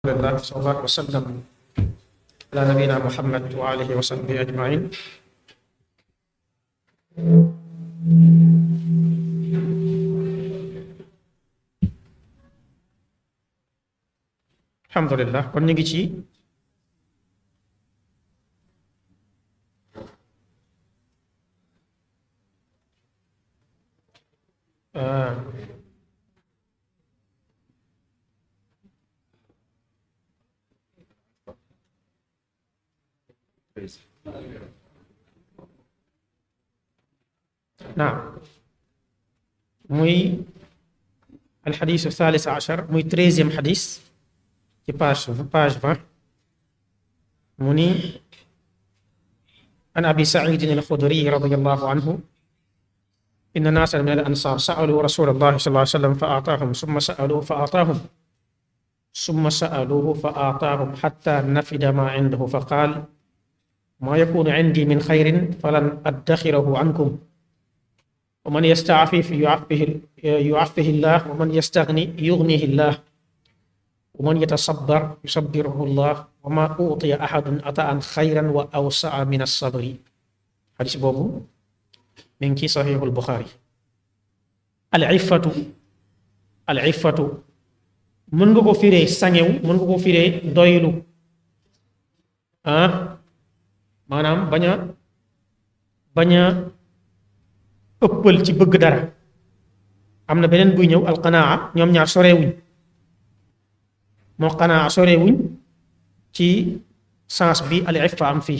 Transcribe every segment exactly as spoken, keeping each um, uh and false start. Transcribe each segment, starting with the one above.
alhamdulillah sallallahu wa sallam ala nabina Muhammad wa alihi wa sahbihi ajmain. Alhamdulillah, kon ñu ngi ci naam muy alxadisu thalis achar muy treizième xadis ci page page vingt mu ni an abi saidin alxudri radiallahu anhu inna naasan min al ansar saalu rasulallahi sallallahu alayhi wa sallam fa aataahum summa saaluhu fa aataahum summa saaluhu fa aataahum xatta nafida ma indahu fa qaal ma yakunu indi min xayrin falan addaxirahu ankum wa man yastaafif yuaffihi llah wa man yastagni yugnihi llah wa man yatasabbar yusabbirhu llah wa ma utiya ahadun ataan xayran wa awsaa min assabri. xadis boobu mi ngi ci saxiixul Buxaari. al iffatu al iffatu mën nga ko firee sangew, mën nga ko firee doylu ah maanaam bañ a bañ a ëppal ci bëgg dara. am na beneen buy ñëw alqanaa, ñoom ñaar sorewuñ moo qanaa sorewuñ ci sens bi al iffa am fii.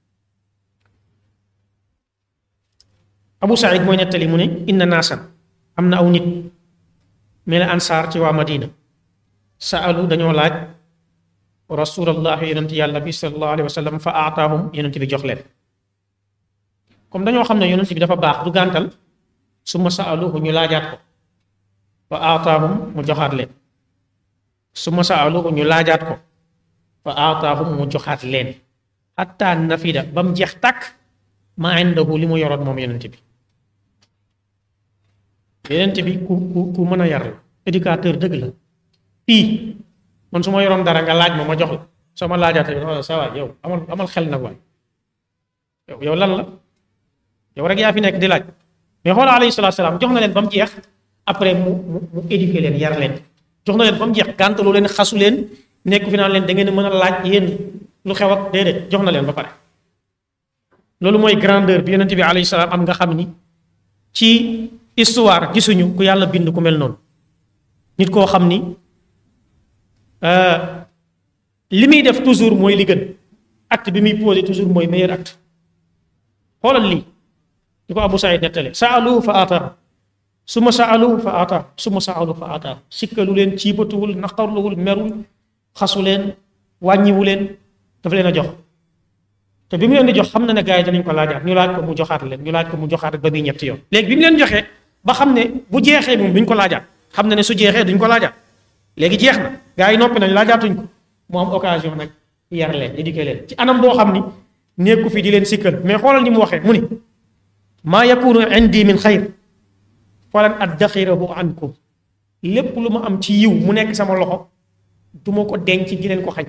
Abu Saïd mooy nettali mu ne inna naasan am na aw nit mel ne ansaar ci waa Madina saalu dañoo laaj rasulallah yonent yàlla bi sallallahu alayhi wa sallam fa aataahum yonent bi jox leen. comme dañoo xam ne yonent bi dafa baax du gàntal summa saaluhu ñu laajaat ko fa aataahum mu joxaat leen summa saaluhu ñu laajaat ko fa aataahum mu joxaat leen xatta nafida ba mu jeex tàkk ma indahu li mu yoroon moom yonent bi. yonent bi ku ku ku mën a yar la, éducateur dëgg la. fii man su ma yoroon dara nga laaj ma ma jox la soo ma laajaatee bi sa waay yow amal amal xel nag waay yow yow lan la yow rek yaa fi nekk di laaj. mais xoola alayhi salaatu salaam jox na leen ba mu jeex après mu mu mu éduquer leen yar leen jox na leen ba mu jeex gàntaloo leen xasu leen nekk fi naan leen da ngeen mën a laaj yéen lu xew ak déedéet jox na leen ba pare. loolu mooy grandeur bi yonent bi alayhi salaam am nga xam ni ci histoire gisuñu ku yàlla bind ku mel noonu. nit koo xam ni li muy def toujours mooy li gën, acte bi muy posé toujours mooy meilleur acte. xoolal lii di ko Abu Saïd nettale saaluhu fa aataahu summa saaluhu fa aataahu summa saaluhu fa aataahu. sikkalu leen, ciibatuwul, naqarluwul, merul, xasu leen, wàññiwu leen, dafa leen a jox. te bi mu leen di jox xam na ne gars yi danañ ko laajaat, ñu laaj ko mu joxaat leen, ñu laaj ko mu joxaat ba muy ñetti yoon. léegi bi mu leen joxee ba xam ne bu jeexee moom duñ ko laajaat, xam na ne su jeexee duñ ko laajaat, léegi jeex na gars yi noppi nañ laajaatuñ ko, mu am occasion nag yar leen, éduquer leen ci anam boo xam ni nekku fi di leen sikkal. mais xoolal ni mu waxee mu ni maa yakunu indi min xayr falan addaxirahu ankum. lépp lu ma am ci yiw mu nekk sama loxo du ma ko denc di leen ko xañ.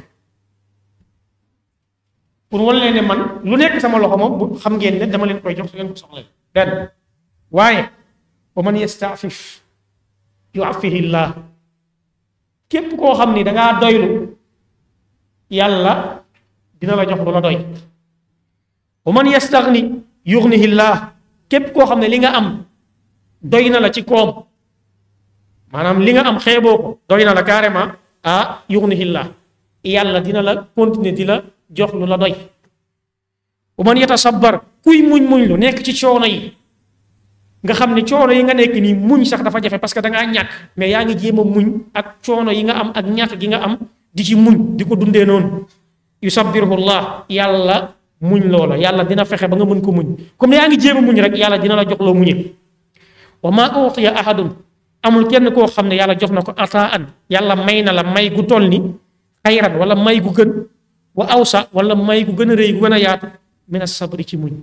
pour wan leen ne man lu nekk sama loxo moom bu xam ngeen ne dama leen koy jox su leen ko soxla benn. waaye wa man yastaafif yuaffihi llah. képp koo xam ni dangaa doylu yàlla dina la jox lu la doy. wa man yastagni yugnihi llah. képp koo xam ne li nga am doy na la ci koom, maanaam li nga am xeeboo ko doy na la carrément, ah yugnihi llah, yàlla dina la continuer di la jox lu la doy. wa man yatasabbar. kuy muñ muñ lu nekk ci coono yi, nga xam ne coono yi nga nekk nii muñ sax dafa jafe parce que da ngaa ñàkk, mais yaa ngi jéem a muñ ak coono yi nga am ak ñàkk gi nga am di ci muñ di ko dundee noonu. yusabbirhu llah. yàlla muñ loola, yàlla dina fexe ba nga mën ko muñ. comme yaa ngi jéem a muñ rek yàlla dina la jox loo muñee. wa ma utiya ahadun. amul kenn koo xam ne yàlla jox na ko ataan, yàlla may na la may gu toll ni xayran wala may gu gën, wa awsa wala may gu gën a rëy gu gën a yaatu min as-sabri ci muñ.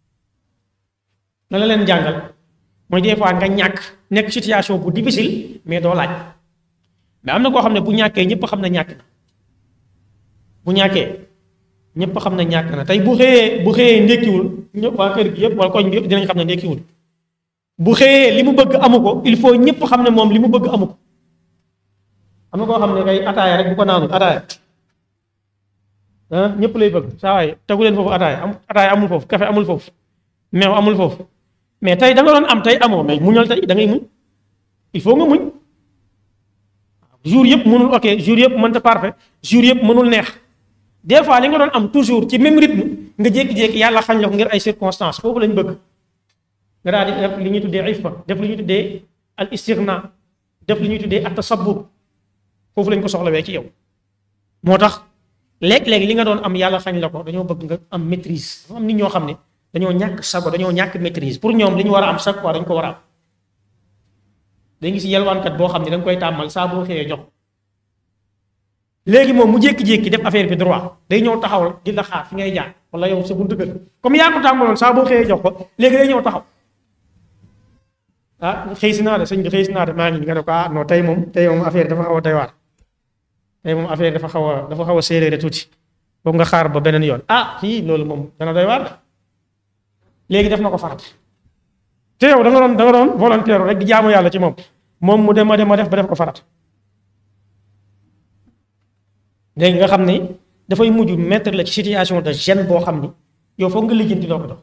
la la leen jàngal mooy des fois nga ñàkk nekk situation bu difficile mais doo laaj. mais am na koo xam ne bu ñàkkee ñëpp xam ne ñàkk na bu ñàkkee ñëpp xam ne ñàkk na tey bu xëyee bu xëyee ndékkiwul ñëpp waa kër gi yëpp wala koñ bi yëpp dinañ xam ne ndékkiwul bu xëyee li mu bëgg amu ko il faut ñëpp xam ne moom li mu bëgg amu ko. am na koo xam ne kay ataaya rek bu ko naanul ataaya ah ñëpp lay bëgg saa waay tegu leen foofu ataaya am ataaya amul foofu café amul foofu meew amul foofu mais tey da nga doon am tey amoo mais muñal tey da ngay muñ il faut nga muñ jour yëpp mënul ok jour yëpp mënta parfait jour yëpp mënul neex des fois li nga doon am toujours ci même rythme nga jékki-jékki yàlla xañ la ko ngir ay circonstances foofu lañ bëgg nga daal di def li ñuy tuddee iffa def li ñuy tuddee al istigna def li ñuy tuddee at tasabbur foofu lañ ko soxlawee ci yow moo tax léeg-léeg li nga doon am yàlla xañ la ko dañoo bëgg nga am maîtrise dafa am nit ñoo xam ne dañoo ñàkk sago dañoo ñàkk maîtrise pour ñoom li ñu war a am chaque fois dañ ko war a am dañ gis yelwaankat boo xam ne da nga koy tàmmal saa boo xëyee jox léegi moom mu jékki-jékki def affaire bi droit day ñëw taxaw di la xaar fi ngay jaar wala yow sa buntu kër comme yaa ko tàmmaloon saa boo xëyee jox ko léegi day ñëw taxaw ah xëy si naa de sëñ bi xëy si naa de maa ngi nga ne ko ah non tey moom tey moom affaire dafa xaw a doy waar tey moom affaire dafa xaw a dafa xaw a séeréer tuuti foog nga xaar ba beneen yoon ah fii loolu moom dana doy waar léegi def na ko farat te yow da nga doon da nga doon volontaire rek di jaamu yàlla ci moom moom mu dem a dem a def ba def ko farat léegi nga xam ni dafay mujj mettre la ci situation de gêne boo xam ni yow foog nga lijjanti loo ko dox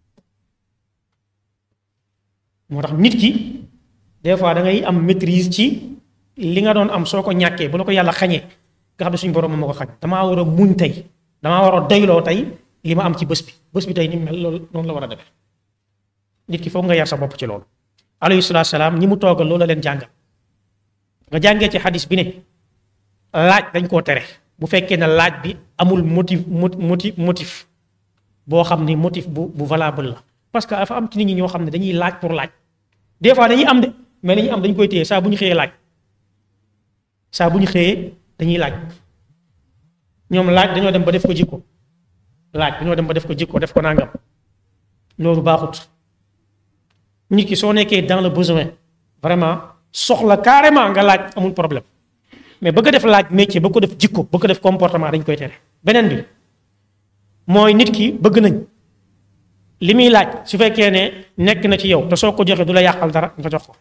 moo tax nit ki des fois da ngay am maîtrise ci li nga doon am soo ko ñàkkee bu la ko yàlla xañee nga xam ne suñu borom ma ko xañ damaa war a muñ tey damaa war a doyloo tey li ma am ci bés bi bés bi tey ni mel loolu noonu la war a defee nit ki foog nga yar sa bopp ci loolu. alayhi salaatu salaam ñi mu toogal loolu la leen jàngal nga jàngee ci xadis bi ne laaj dañ koo tere bu fekkee ne laaj bi amul motif motif motif boo xam ni motif bu bu valable la parce que dafa am ci nit ñi ñoo xam ne dañuy laaj pour laaj des fois dañuy am de mais dañuy am dañ koy téye saa bu ñu xëyee laaj saa bu ñu xëyee dañuy laaj ñoom laaj dañoo dem ba def ko jikko laaj dañoo dem ba def ko jikko def ko nangam loolu baaxut nit ki soo nekkee dans le besoin vraiment soxla carrément nga laaj amul problème mais bëgg a def laaj métier bëgg ko def jikko bëgg ko def comportement dañ koy tere beneen bi mooy nit ki bëgg nañ li muy laaj su fekkee ne nekk na ci yow te soo ko joxee du la yàqal dara nga jox ko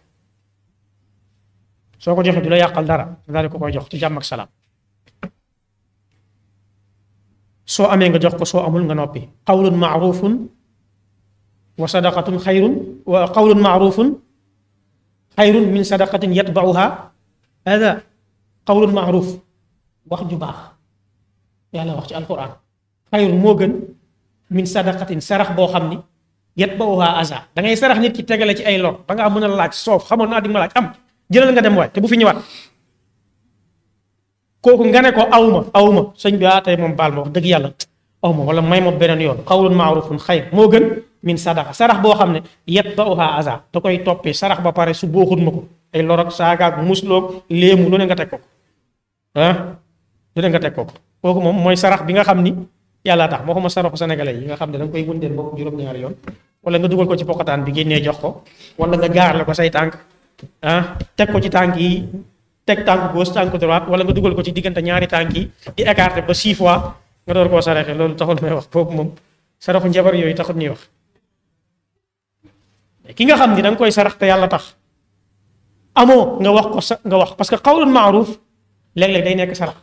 soo ko joxee du la yàqal dara nga daal di ko koy jox ci jàmm ak salaam soo amee nga jox ko soo amul nga noppi qawlun ma'rufun wa sadaqatun xayrun wa qawlun ma'rufun xayrun min sadaqatin yatba'uha hada qawlun ma'ruf wax ju baax yàlla wax ci alquran xayrun moo gën min sadaqatin sarax boo xam ni yatba'uha aza da ngay sarax nit ki tegale ci ay lor ba ngaa mën a laaj soof xamoon naa di ma laaj am jëlal nga dem waay te bu fi ñëwaat kooku nga ne ko awma awma sëñ bi ah tey moom baal ma wax dëgg yàlla awma wala may ma beneen yoon qawlun ma'rufun xayr moo gën min sadaqa sarax boo xam ne yatba'uha aza da koy toppee sarax ba pare su booxut ma ko ay lor ak saagaak musloog léemu lu ne nga teg ko ah lu ne nga teg ko kooku moom mooy sarax bi nga xam ni yàlla tax moo xama saraxu sénégalais yi nga xam ne da nga koy wëndeel bopp juróom-ñaari yoon wala nga dugal ko ci pokataan bi génnee jox ko wala nga gaarle ko say tànk ah teg ko ci tànk yi teg tànk gauche tànk droite wala nga dugal ko ci diggante ñaari tànk yi di écarter ba six fois nga door koo saraxe loolu taxul may wax boobu moom saraxu njabar yooyu taxul ñuy wax ki nga xam ni da nga koy sarax te yàlla tax amoo nga wax ko sa nga wax parce que qawlun ma'ruf léeg-léeg day nekk sarax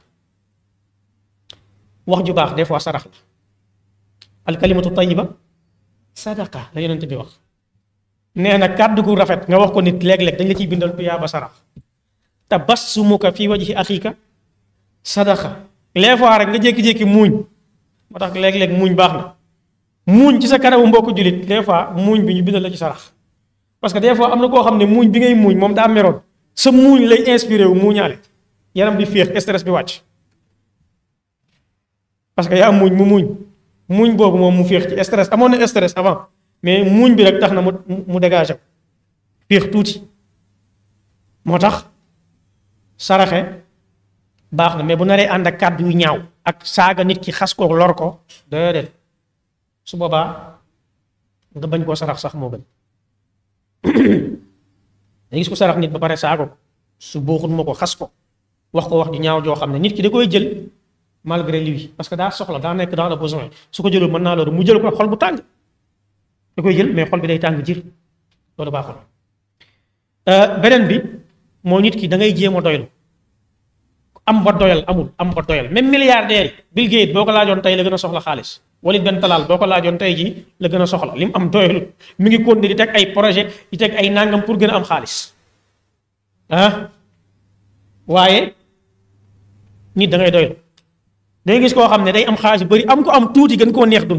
wax ju baax des fois sarax la al kalimatu tayyiba sadaqa la yonent bi wax nee na kàddu gu rafet nga wax ko nit léeg-léeg dañ la ciy bindal tuyaaba sarax tabassumuka fi wajhi akhika sadaqa les fois rek nga jékki-jékki muuñ moo tax léeg-léeg muuñ baax na muuñ ci sa kanamu mbokku jullit des fois muuñ bi ñu bindal la ci sarax parce que des fois am na koo xam ne muuñ bi ngay muuñ moom daa meroon sa muuñ lay inspiré wu muuñaale yaram bi féex stress bi wàcc parce que yaa muuñ mu muuñ muuñ boobu moom mu féex ci stress amoon na stress avant mais muuñ bi rek tax na mu mu dégagé féex tuuti moo tax saraxe baax na mais bu naree ànd ak kàddu yu ñaaw ak saaga nit ki xas ko lor ko déedéet su boobaa nga bañ koo sarax sax moo gën da gis ko sarax nit ba pare saago ko su booxut ma ko xas ko wax ko wax di ñaaw joo xam ne nit ki da koy jël malgré lui parce que daa soxla daa nekk dans le besoin su ko jëlul mën naa loolu mu jël ko xol bu tàng da koy jël mais xol bi day tàng jir loolu baaxul. beneen bi moo nit ki da ngay jéem a doylu am ba doyal amul am ba doyal même milliardaire yi Bill Gates boo ko laajoon tey la gën a soxla xaalis Walid Ben Talal boo ko laajoon tey jii la gën a soxla li mu am doyalut mi ngi continuer di teg ay projet di teg ay nangam pour gën a am xaalis ah waaye nit da ngay doylu day gis koo xam ne day am xaalis bu bëri am ko am tuuti gën koo neex dund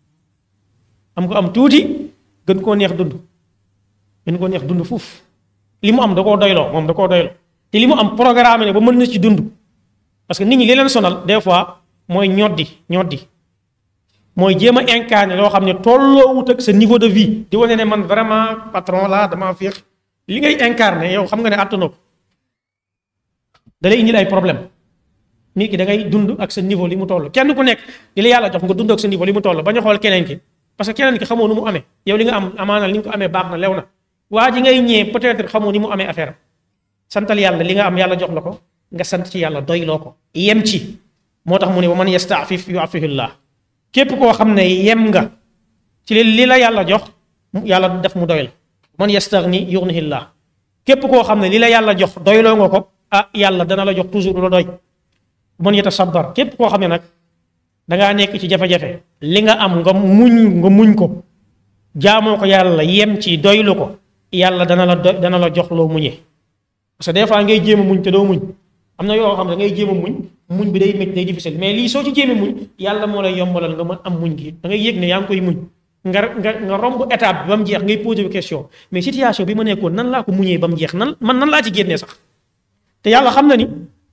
am ko am tuuti gën koo neex dund gën koo neex dund fuuf li mu am da koo doyloo moom da koo doyloo te li mu am programme ne ba mën na ci dund parce que nit ñi li leen sonal des fois mooy ñoddi ñoddi mooy jéem a incarner loo xam ne tolloowut ak sa niveau de vie di wane ne man vraiment patron la damaa féex li ngay incarner yow xam nga ne àttanoo ko da lay indil ay problème nit ki da ngay dund ak sa niveau li mu toll kenn ku nekk li la yàlla jox nga dund ak sa niveau li mu toll bañ a xool keneen ki parce que keneen ki xamoo nu mu amee yow li nga am amaana li nga ko amee baax na lew na waa ji ngay ñëwee peut-être xamoo ni mu amee affaire santal yàlla li nga am yàlla jox la ko nga sant ci yàlla doyloo ko yem ci moo tax mu ne wa man yastaafif yuafihillah képp koo xam ne yem nga ci li la yàlla jox yàlla def mu doy la man yastagni yughnihillah képp koo xam ne li la yàlla jox doyloo nga ko ah yàlla dana la jox toujours la doy man yatasabbar képp koo xam ne nag dangaa nekk ci jafe-jafe li nga am nga muñ nga muñ ko jaamoo ko yàlla yem ci doylu ko yàlla dana la doy dana la jox loo muñee parce que des fois ngay jéem a muñ te doo muñ am na yoo xam ne ngay jéem a muñ muñ bi day métti day difficile mais lii soo ci jéem a muñ yàlla moo lay yombalal nga mën am muñ gi da ngay yëg ne yaa ngi koy muñ nga nga nga romb étape bi ba mu jeex ngay posé question mais situation bi ma nekkoon nan laa ko muñee ba mu jeex nan man nan laa ci génnee sax te yàlla xam na ni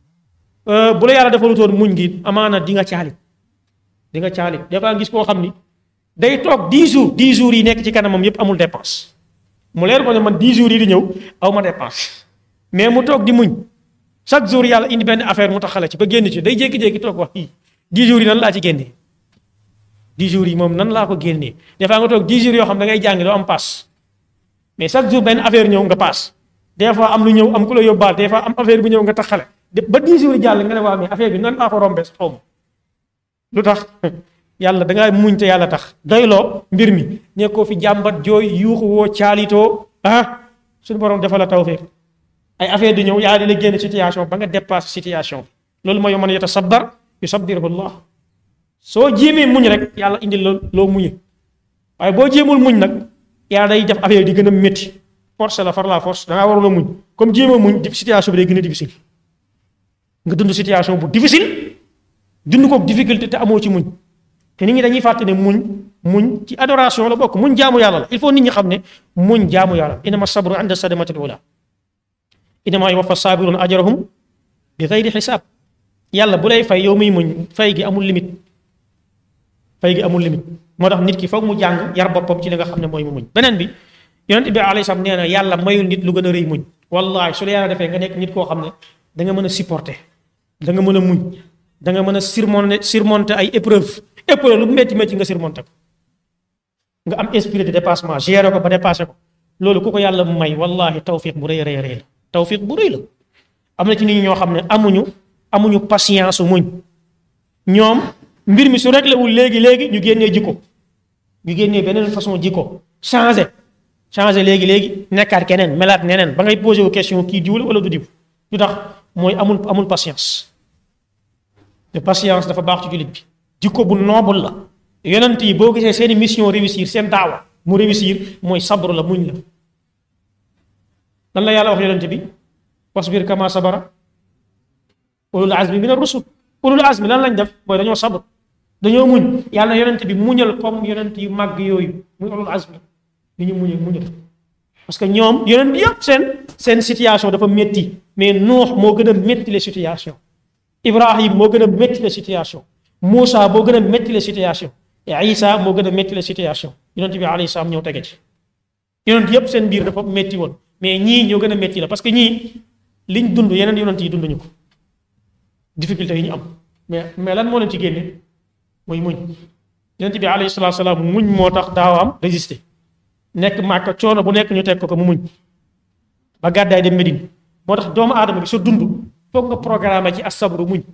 bu la yàlla defalutoon muñ gi amaana di nga caalit di nga caalit des fois gis koo xam ni day toog dix jours dix jours yi nekk ci kanamam yépp amul dépense mu leer ko ne man dix jours yi di ñëw aw ma dépense mais mu toog di muñ chaque jour yàlla indi benn affaire mu taxale ci ba génn ci day jékki-jékki toog wax i dix jours yi nan laa ci génnee dix jours yi moom nan laa ko génnee des fois nga toog dix jours yoo xam da ngay jàng doo am paas mais chaque jour benn affaire ñëw nga paas des fois am lu ñëw am ku la yóbbaal des fois am affaire bu ñëw nga taxale ba dix jours yi jàll nga ne waa mais affaire bi nan laa ko rombee sa xaw ma lu tax yàlla da ngaa muñ te yàlla tax doyloo mbir mi nekkoo fi jàmbat jooy yuuxu woo caalitoo ah suñu borom defal la tawfiq ay affaire di ñëw yaa di la génn situation ba nga dépasse situation loolu mooy man yatasabbar yusabbirhu Allah soo jéemee muñ rek yàlla indil la loo muñe waaye boo jéemul muñ nag yàlla day def affaire di gën a métti force la far la force da ngaa waroon a muñ comme jéem a muñ situation bi day gën a difficile nga dund situation bu difficile dund ko difficulté te amoo ci muñ te nit ñi dañuy fàtte ne muñ muñ ci adoration la bokk muñ jaamu yàlla la il faut nit ñi xam ne muñ jaamu yàlla innama sabru inda sadamatil ula innama yuwaffa sabirun ajrahum bi gayri xisaab yàlla bu lay fay yow muy muñ fay gi amul limite fay gi amul limite moo tax nit ki foog mu jàng yar boppam ci li nga xam ne mooy mu muñ beneen bi yonent bi alayhi salaam nee na yàlla mayul nit lu gën a rëy muñ wallahi su la yàlla defee nga nekk nit koo xam ne da nga mën a supporter da nga mën a muñ da nga mën a surmonter surmonter ay épreuve épreuve lu métti métti nga surmonter ko nga am esprit de dépassement gérer ko ba dépassé ko loolu ku ko yàlla may wallahi tawfiq bu rëy rëy rëy la tawfiq bu rëy la am na ci nit ñi ñoo xam ne amuñu amuñu patience su muñ ñoom mbir mi su réglé wul léegi léegi ñu génnee jikko ñu génnee beneen façon jikko changé changé léegi léegi nekkaat keneen melaat neneen ba ngay posé wu question kii diw la wala du diw lu tax mooy amul amul patience te patience dafa baax ci jullit bi jikko bu noble la yonent yi boo gisee seeni mission réussir seen daawa mu réussir mooy sabru la muñ la lan la yàlla wax yonent bi wasbir kama sabara ulul azmi min ar-rusul ulul azmi lan lañ def mooy dañoo sabr dañoo muñ yàlla na yonent bi muñal comme yonent yu màgg yooyu muy ulul azmi li ñu muñal muñal parce que ñoom yonent yëpp seen seen situation dafa métti mais Nuux moo gën a métti les situations Ibrahim moo gën a métti les situations Moussa moo gën a métti les situations et Isa moo gën a métti les situations yonent bi alayhi salaam ñëw tege ci yonent yëpp seen biir dafa métti woon mais ñii ñoo gën a métti la parce que ñii liñ dund yeneen yonent yi dunduñu ko difficulté yi ñu am mais mais lan moo leen ci génne mooy muñ yonent bi alayhi salaatu salaam muñ moo tax daawaam résister nekk Màkka coono bu nekk ñu teg ko ko mu muñ ba gàddaay dem Médine moo tax doomu aadama bi sa dund foog nga programme ci as-sabru muñ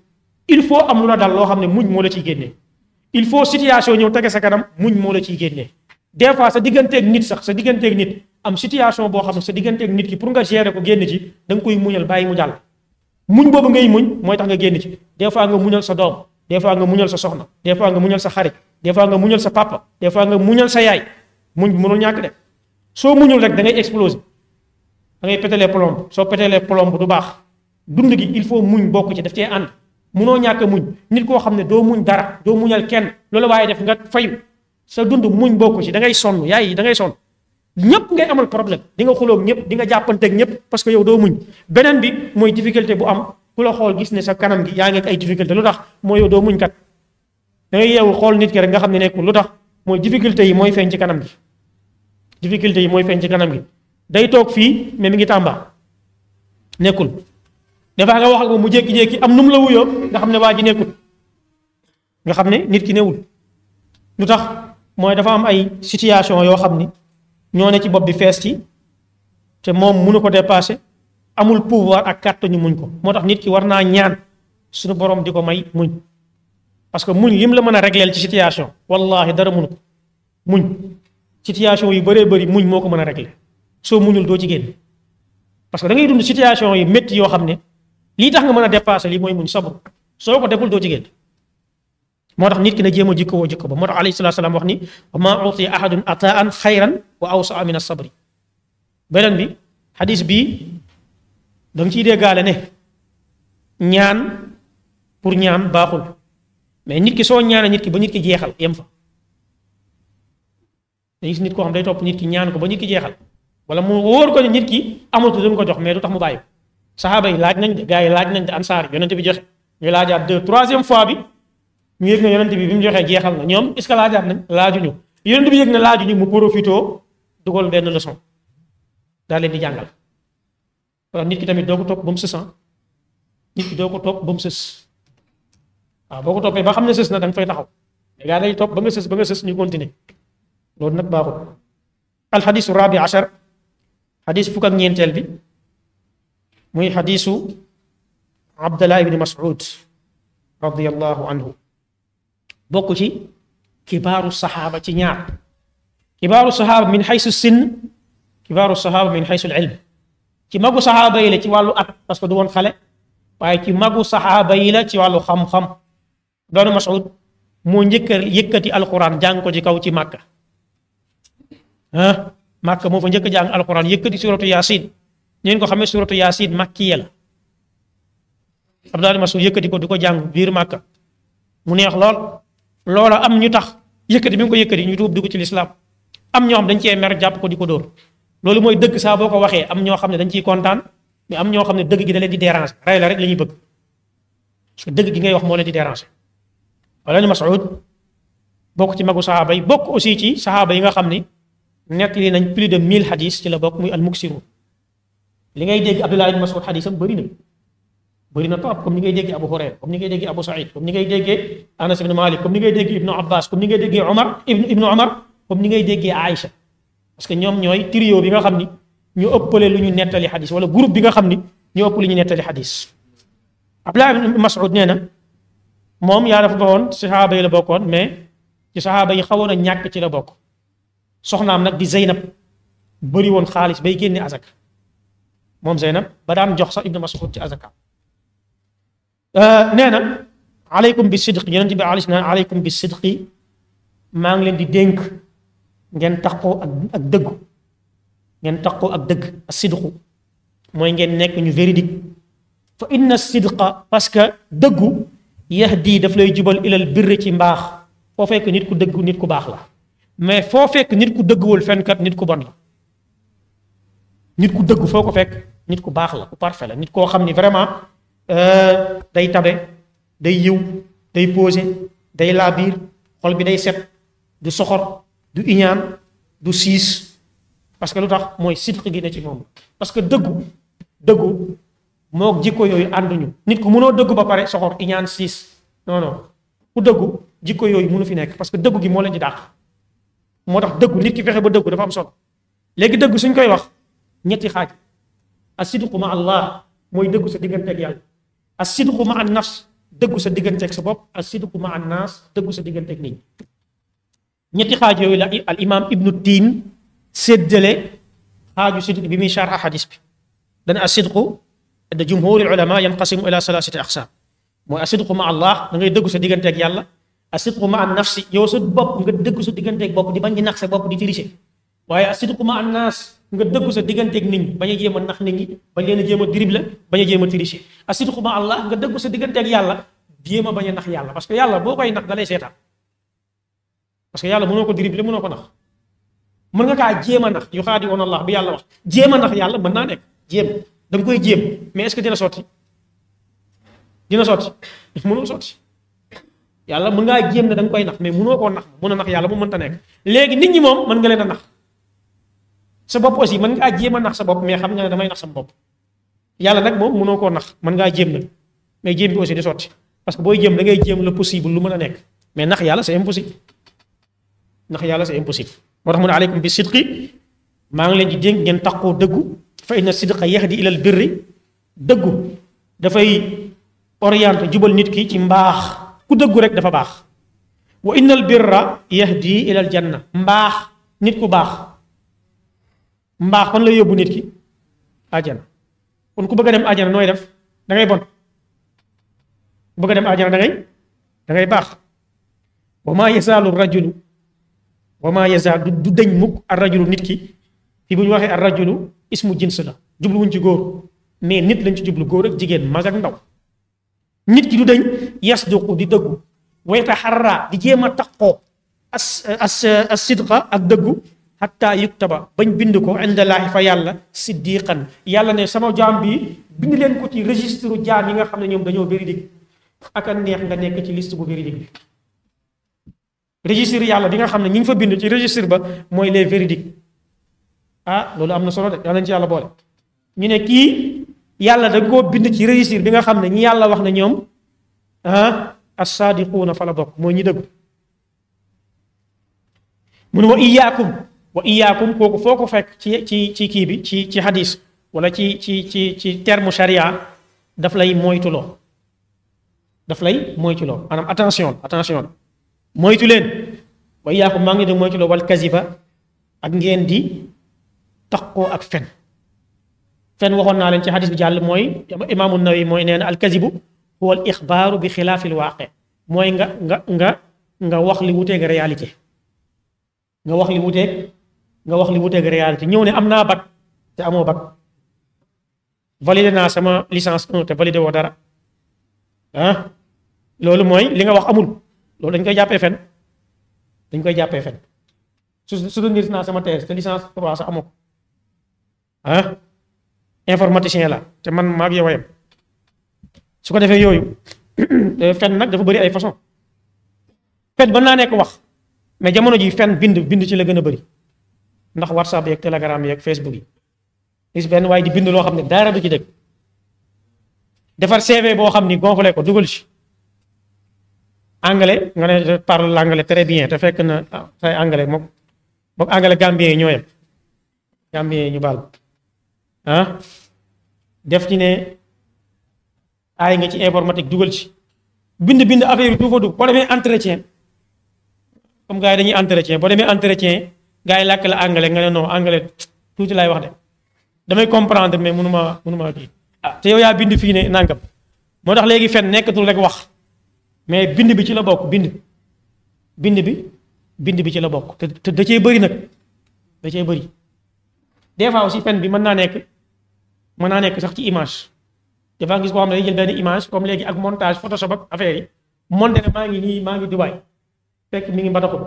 il faut am lu la dal loo xam ne muñ moo la ciy génnee il faut situation ñëw tege sa kanam muñ moo la ciy génnee des fois sa digganteeg nit sax sa digganteeg nit am situation boo xam ne sa digganteeg nit ki pour nga gérer ko génn ci da nga koy muñal bàyyi mu jàll muñ boobu ngay muñ mooy tax nga génn ci des fois nga muñal sa doom des fois nga muñal sa soxna des fois nga muñal sa xarit des fois nga muñal sa papa des fois nga muñal sa yaay muñ mënul ñàkk de soo muñul rek da ngay exploser da ngay péter les plombs soo péter les plombs du baax dund gi il faut muñ bokk ci daf cee ànd munoo ñàkk muñ nit koo xam ne doo muñ dara doo muñal kenn loolu waaye def nga fayu sa dund muñ bokk ci da ngay sonn yaay da ngay sonn ñëpp ngay amal problème di nga xuloog ñëpp di nga jàppanteeg ñëpp parce que yow doo muñ beneen bi mooy difficulté bu am ku la xool gis ne sa kanam gi yaa ngi ak ay difficulté lu tax mooy yow doo muñ kat da ngay yeewu xool nit ki rek nga xam ne nekkul lu tax mooy difficulté yi mooy feeñ ci kanam gi difficulté yi mooy feeñ ci kanam gi day toog fii mais mi ngi tàmba nekkul dafa nga wax ak moom mu jékki-jékki am nu mu la wuyoo nga xam ne waa ji nekkul nga xam ne nit ki newul lu tax mooy dafa am ay situation yoo xam ni ñoo ne ci bopp bi fees ci te moom mënu ko dépasser amul pouvoir ak kàttan ñu muñ ko moo tax nit ki war naa ñaan suñu borom di ko may muñ parce que muñ lim la mën a régleel ci situation wallahi dara mënu ko muñ situation yu bëree bëri muñ moo ko mën a régler soo muñul doo ci génn parce que da ngay dund situation yi métti yoo xam ne lii tax nga mën a dépasser lii mooy muñ sabr soo ko deful doo ci génn moo tax nit ki na jéem a jikko woo jikko ba moo tax alayhi salaatu salaam wax ni wa maa utiya ahadun ataan xayran wa awsaa min as-sabri beneen bi xadis bii da nga ciy déggaale ne ñaan pour ñaan baaxul mais nit ki soo ñaanee nit ki ba nit ki jeexal yem fa da gis nit koo xam day topp nit ki ñaan ko ba nit ki jeexal wala mu wóor ko ne nit ki amatu duñ ko jox mais du tax mu bàyyi ko saxaaba yi laaj nañ de gars yi laaj nañ de ansaar yi yonente bi joxe ñu laajaat deux troisième fois bi ñu yëg na yonente bi bi mu joxee jeexal na ñoom est ce que laajaat nañ laajuñu yonente bi yëg na laajuñu mu profitoo dugal benn leçon daal leen di jàngal waaw nit ki tamit doo ko topp ba mu sësan nit ki doo ko topp ba mu sës waaw boo ko toppee ba xam ne sës na da nga fay taxaw mais gars day topp ba nga sës ba nga sës ñu continuer loolu nag baaxul alxadisu rabi achar xadis fukk ak ñeenteel bi muy xadisu abdallah ibni mas'ud radiallahu anhu bokk ci kibaaru saxaaba ci ñaar kibaaru saxaaba min xaysu sinn kibaaru saxaaba min xaysu ilm ci magu saxaaba yi la ci wàllu at parce que du woon xale waaye ci magu saxaaba yi la ci wàllu xam-xam doonu mas'ud moo njëkk a yëkkati alquran jàng ko ci kaw ci màkka ah màkka moo fa njëkk a jàng alquran yëkkati suratu yaasin ñeen ko xamee suratu yaasin makkiya la Abdullah Mas'ud yëkkati ko di ko jàng biir màkka mu neex lool loola am ñu tax yëkkati bi mu ko yëkkati ñu tuub dugg ci lislaam am ñoo xam dañ cee mer jàpp ko di ko dóor loolu mooy dëgg saa boo ko waxee am ñoo xam ne dañ ciy kontaan mais am ñoo xam ne dëgg gi da leen di déranger rey la rek la ñuy bëgg parce que dëgg gi ngay wax moo leen di déranger wala ni Mas'ud bokk ci magu saxaaba yi bokk aussi ci saxaaba yi nga xam ni nekk li nañ plus de mille hadis ci la bokk muy al muksiru li ngay dégg Abdullah ibn Mas'ud hadisam bëri na bëri na trop comme ni ngay déggee Abu Hurayra comme ni ngay déggee Abu Saïd comme ni ngay déggee Anas ibn Malik comme ni ngay déggee Ibnu Abbas comme ni ngay déggee Omar Ibnu Omar comme ni ngay déggee Aïcha parce que ñoom ñooy trio bi nga xam ni ñu ëppale lu ñu nettali xadis wala groupe bi nga xam ni ñu ëpp lu ñu nettali xadis Abdullah ibn Mas'ud nee na moom yaa dafa bokkoon ci saxaaba yi la bokkoon mais ci saxaaba yi xawoon a ñàkk ci la bokk soxnaam nag di Zeynab bëri woon xaalis bay génne azaka moom Zeynab ba daan jox sax Ibn Mas'ud ci azaka nee na aleykum bi sidqi yonent bi alayhi salaam aleykum bi sidqi maa ngi leen di dénk ngeen taxoo ak ak dëggu ngeen taxoo ak dëgg as-sidqu mooy ngeen nekk ñu véridique fa inna sidqa parce que dëggu yahdi daf lay jubal ilal birri ci mbaax foo fekk nit ku dëggu nit ku baax la mais foo fekk nit ku dëgguwul fenkat nit ku bon la nit ku dëggu foo ko fekk nit ku baax la ku parfait la nit koo xam ni vraiment day tabe day yiw day posé day laabiir xol bi day set du soxor du iñaan du siis parce que lu tax mooy sidq gi ne ci moom parce que dëggu dëggu moo jikko yooyu ànduñu nit ku mënoo dëggu ba pare soxor iñaan siis non non ku dëggu jikko yooyu mënu fi nekk parce que dëggu gi moo leen di dàq moo tax dëggu nit ki fexe ba dëggu dafa am solo léegi dëggu suñ koy wax ñetti xaaj as-sidqu ma Allah mooy dëggu sa diggante ak yàlla as-sidqu ma an nafs dëggu sa digganteeg sa bopp ak sidqu ma annaas dëggu sa digganteeg nit ñi. ñetti xaaj yooyu la al imam ibnu tiin séddale xaaju sidq bi muy sharh hadis bi dana as sidqu da jumhur al ulama yanqasimu ila salasati aqsam mooy as sidqu ma allah da ngay dëggu sa digganteeg yàlla. as sidqu ma an nafsi yow sa bopp nga dëggu sa digganteeg bopp di bañ di nax sa bopp di tricher waaye as sidqu ma an naas nga dëggu sa digganteeg nit ñi bañ a jéem a nax nit ñi bañ leen a jéem a dribble bañ a jéem a tricher as sidqu ma allah nga dëggu sa digganteeg yàlla jéem a bañ a nax yàlla parce que yàlla boo koy nax da lay seetaan parce que yàlla mënoo ko dribble mënoo ko nax mën nga kaa jéem a nax yu xaadi'uuna allah bi yàlla wax jéem a nax yàlla mën naa nekk jéem da nga koy jéem mais est-ce que dina sotti dina sotti mënul sotti yàlla mën ngaa jéem ne da nga koy nax mais mënoo koo nax mën a nax yàlla mu mënta nekk léegi nit ñi moom mën nga leen a nax sa bopp aussi mën ngaa jéem a nax sa bopp mais xam nga ne damay nax sa bopp yàlla nag moom mënoo koo nax mën ngaa jéem nag mais jéem bi aussi di sotti parce que booy jéem da ngay jéem le possible lu mën a nekk mais nax yàlla c'est impossible nax yàlla c'est impossible moo tax mu ne aleykum bi sidqi maa ngi leen di dénk ngeen taxoo dëggu fa inna sidqa yahdi ilal birri dëggu dafay orienté jubal nit ki ci mbaax ku dëggu rek dafa baax wa innal birra yahdi ilal janna mbaax nit ku baax mbaax fan la yóbbu nit ki ajana kon ku bëgg a dem ajana nooy def da ngay bon ku bëgg a dem ajana da ngay da ngay baax wa maa yazaalu rajulu wa maa yazaalu du deñ mukk ar rajulu nit ki fi bu ñu waxee ar rajulu ismu jins la jubluwuñ ci góor mais nit lañ ci jublu góor ak jigéen mag ak ndaw nit ki du dañ yasduqu di dëggu wa yataharra di jéem a taqoo as as as sidqa ak dëggu hatta yuktaba bañ bind ko indallaahi fa yàlla siddiqan yàlla ne sama jaam bi bind leen ko ci registre jaam yi nga xam ne ñoom dañoo véridique ak a neex nga nekk ci liste bu véridique bi registre yàlla bi nga xam ne ñi ngi fa bind ci registre ba mooy les véridiques ah loolu am na solo de yàlla nañ ci yàlla boole ñu ne kii yàlla da koo bind ci registre bi nga xam ne ñi yàlla wax ne ñoom ah as-saadiquuna fa la bokk mooy ñi dëggu mu ne wa iyaakum wa iyaakum kooku foo ko fekk ci ci ci kii bi ci ci hadis wala ci ci ci ci terme charia daf lay moytuloo daf lay moytuloo maanaam attention attention moytu leen wa iyaakum maa ngi de moytuloo wal kaziba ak ngeen di taqoo ak fen fen waxoon naa leen ci xadis bi jàll mooy imaamu Nawawi mooy nee na alkazibu huwa al ixbaaru bi xilaafil waaqe mooy nga nga nga nga wax li wuteeg réalité nga wax li wuteeg nga wax li wuteeg réalité ñëw ne am naa bac te amoo bac validé naa sama licence un te validé woo dara ah loolu mooy li nga wax amul loolu dañ koy jàppee fen dañ koy jàppee fen su soutenir naa sama thèse te licence trois sax amoo ko ah informaticien la te man maa ngi yow a yem su ko defee yooyu fen nag dafa bëri ay façon fen mën naa nekk wax mais jamono ji fen bind bind ci la gën a bëri ndax whatsapp yeeg telegram yeeg facebook yi gis benn waaye di bind loo xam ne dara du ci dëgg defar C V boo xam ni gonflé ko dugal ci anglais nga ne je parle l'anglais très bien te fekk na say anglais moom moom anglais gambien yi ñoo yem gambien yi ñu baal ah def ci ne aay nga ci informatique dugal ci bind bind affaire yi tuufa dugg boo demee entretien comme gars yi dañuy entretien boo demee entretien gars yi làkk la anglais nga ne non anglais tuuti laay wax de damay comprendre mais mënuma mënuma kii ah te yow yaa bind fii ne nangam moo tax léegi fen nekkatul rek wax mais bind bi ci la bokk bind bind bi bind bi ci la bokk te te da cee bëri nag da cee bëri des fois aussi fen bi mën naa nekk mën naa nekk sax ci image des fois gis koo xam ne day jël benn image comme léegi ak montage photoshop ak affaire yi monté ne maa ngi nii maa ngi Dubaay fekk mi ngi mbataxul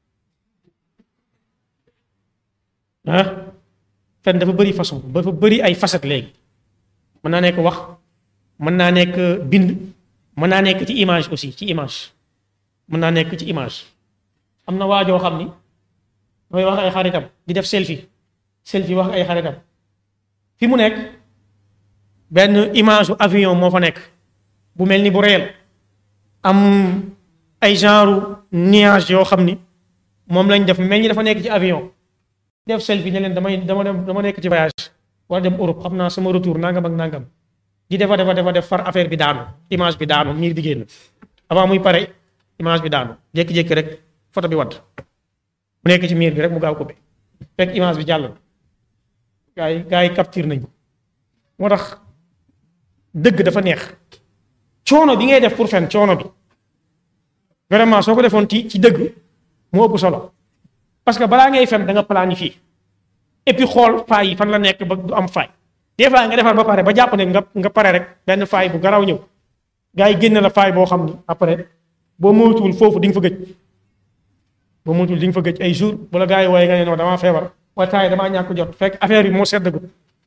ah fen dafa bëri façon dafa bëri ay facette léegi mën naa nekk wax mën naa nekk bind mën naa nekk ci image aussi ci image mën naa nekk ci image am na waajoo xam ni dafay wax ay xaritam di def selfie selfie wax ay xaritam fi mu nekk benn image avion moo fa nekk bu mel ni bu réel am ay genre nuage yoo xam ni moom lañ def mel ni dafa nekk ci avion def selfie ne leen damay dama dem dama nekk ci voyage war dem Europe xam naa sama retour nangam ak nangam di defa defa defa def far affaire bi daanu image bi daanu miir bi génn avant muy pare image bi daanu jékki-jékki rek photo bi wadd mu nekk ci miir bi rek mu gaaw ko bi fekk image bi jàll na gaa yi gaa yi capture nañ ko moo tax dëgg dafa neex coono bi ngay def pour fen coono bi vraiment soo ko defoon ci ci dëgg moo ëpp solo parce que balaa ngay fen da nga planifier et puis xool faay yi fan la nekk ba du am faay des fois nga defar ba pare ba jàpp ne nga nga pare rek benn faay bu garaw ñëw gaa yi génne la faay boo xam ni après boo moytuwul foofu di nga fa gëj boo moytuwul di nga fa gëj ay jour bu la gaa yi wooye nga ne non damaa feebar waaye temps yi damaa ñàkk jot fekk affaire bi moo seddagut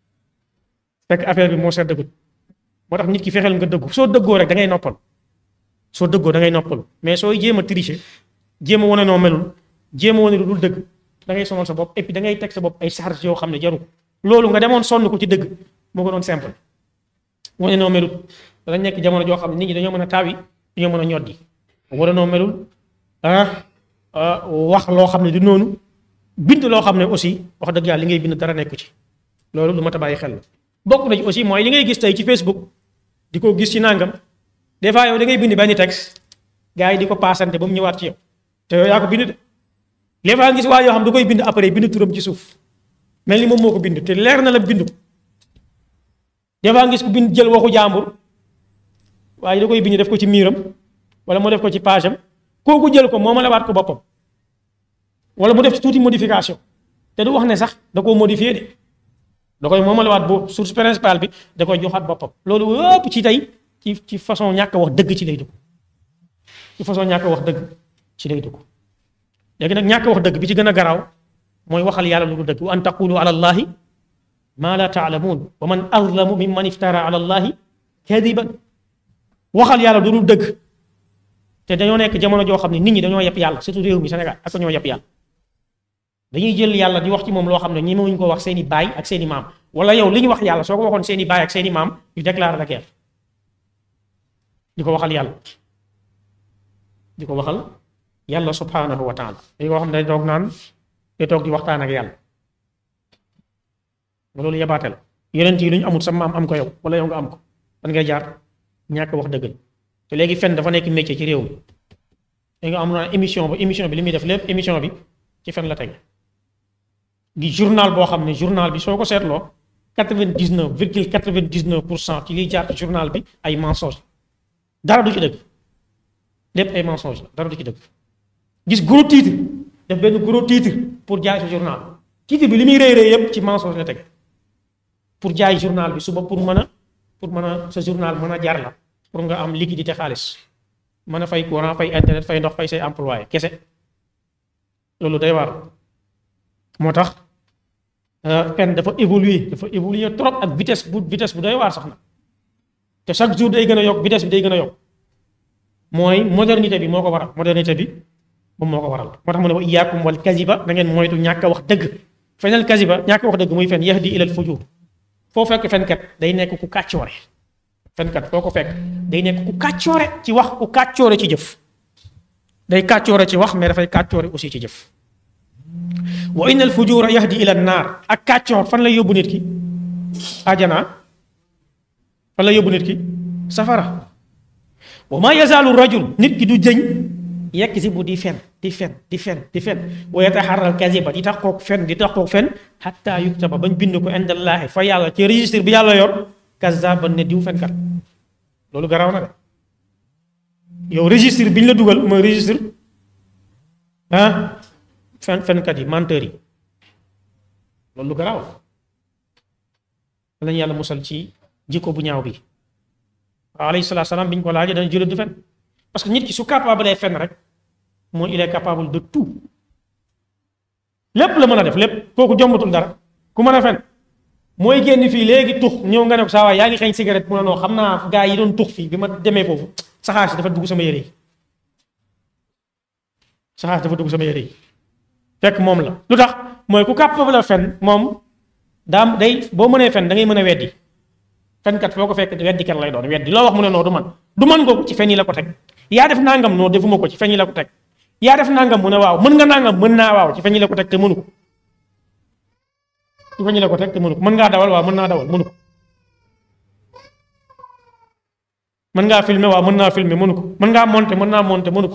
fekk affaire bi moo seddagut moo tax nit ki fexeel nga dëggu soo dëggoo rek da ngay noppal soo dëggoo da ngay noppalu mais sooy jéem a tricher jéem a wane noo melul jéem a wane lu dul dëgg da ngay sonal sa bopp et puis da ngay teg sa bopp ay charge yoo xam ne jaru loolu nga demoon sonn ko ci dëgg moo ko doon simple wane noo melul dana nekk jamono joo xam ne nit ñi dañoo mën a taawi dañoo mën a ñoddi wane noo melul ah wax loo xam ne du noonu bind loo xam ne aussi wax dëgg yàlla li ngay bind dara nekku ci loolu lu mat a bàyyi xel la bokk na ci aussi mooy li ngay gis tey ci Facebook di ko gis ci nangam des fois yow da ngay bind benn texte gars yi di ko paasante ba mu ñëwaat ci yow te yow yaa ko bind de des fois gis waa yoo xam da koy bind après bind turam ci suuf mel ni moom moo ko bind te leer na la bind ko des fois gis ku bind jël waxu jàmbur waaye da koy bind def ko ci miiram wala mu def ko ci page am kooku jël ko moom la waat ko boppam wala mu def ci tuuti modification te du wax ne sax da koo modifier de da koy moom la waat bu source principale bi da koy joxaat boppam loolu yëpp ci tey ci ci façon ñàkk wax dëgg ci lay dugg ci façon ñàkk wax dëgg ci lay dugg léegi nag ñàkk wax dëgg bi ci gën a garaaw mooy waxal yàlla lu dul dëgg wa an taqulu ala allahi ma la taalamuun wa man azlamu mimman iftara ala allahi kadiban waxal yàlla lu dul dëgg te dañoo nekk jamono joo xam ne nit ñi dañoo yeb yàlla surtout réew mi Sénégal ak ñoo yeb yàlla dañuy jël yàlla di wax ci moom loo xam ne ñi mënuñ ko wax seeni baay ak seeni maam wala yow li ñu wax yàlla soo ko waxoon seeni baay ak seeni maam ñu déclare la guerre di ko waxal yàlla di ko waxal yàlla subhanahu wa taala dañu ko xam ne day toog naan day toog di waxtaan ak yàlla loolu yebaate la yonent yi lu ñu amul sa maam am ko yow wala yow nga am ko fan ngay jaar ñàkk wax dëgg te léegi fen dafa nekk métier ci réew mi da nga am na émission ba émission bi li muy def lépp émission bi ci fen la teg di journal boo xam ne journal bi soo ko seetloo quatre-vingt-dix-neuf virgule quatre-vingt-dix-neuf pour cent ci liy jaar ci journal bi ay mensonge dara du ci dëgg lépp ay mensonge la dara du ci dëgg gis gros titre def benn gros titre pour jaay sa journal titre bi li muy rëy rëy yëpp ci mensonge la teg pour jaay journal bi suba pour mën a pour mën a sa journal mën a jar la pour nga am liquidité xaalis mën a fay courant fay internet fay ndox fay say employé kese loolu day war moo tax fen dafa évoluer dafa évoluer trop ak vitesse bu vitesse bu doy waar sax na te chaque jour day gën a yokk vitesse bi day gën a yokk mooy modernité bi moo ko waral modernité bi moom moo ko waral moo tax mu ne wa iyaakum wal kaziba da ngeen moytu ñàkk a wax dëgg fenal kaziba ñàkk a wax dëgg muy fen yahdi ilal fujur foo fekk fenkat day nekk ku kàccoore fenkat foo ko fekk day nekk ku kàccoore ci wax ku kàccoore ci jëf day kàccoore ci wax mais dafay kàccoore aussi ci jëf wa inna al fujura yahdi ila naar ak kàccoor fan lay yóbbu nit ki ajana fan lay yóbbu nit ki safara wa ma yazaalu rajul nit ki du jëñ yekk si bu di fen di fen di fen di fen wa yataharral kaziba di tax kook fen di tax kook fen hatta yuktaba bañ bind ko indallaahi fa yàlla ci registre bi yàlla yor kazaban ne diw fenkat loolu garaaw na de yow registre bi ñu la dugal mooy registre ah fen fenkat yi menteur yi loolu garaaw lañu yàlla musal ci jikko bu ñaaw bi waaw alayhi salaatu salaam bi ñu ko laajee dana jëlee du fen parce que nit ki su capable fen rek mooy il est capable de tout lépp la mën a def lépp kooku jombatul dara ku mën a fen mooy génn fii léegi tux ñëw nga ne ko saa waay yaa ngi xeeñ cigarette mu ne noo xam naa gaa yi doon tux fii bi ma demee foofu saxaar si dafa dugg sama yére yi saxaar si dafa dugg sama yére yi fekk moom la lu tax mooy ku capable la fen moom daa day boo mënee fen da ngay mën a weddi fenkat foo ko fekk weddi kat lay doon weddi loo wax mu ne noo du man du man ko ci fen yi la ko teg yaa def nangam noo defuma ko ci fen yi la ko teg yaa def nangam mu ne waaw mën nga nangam mën naa waaw ci fen yi la ko teg te mënu ko ci fen yi la ko teg te mënu ko mën ngaa dawal waaw mën naa dawal mënu ko mën ngaa filmer waaw mën naa filmer mënu ko mën ngaa monter mën naa monter mënu ko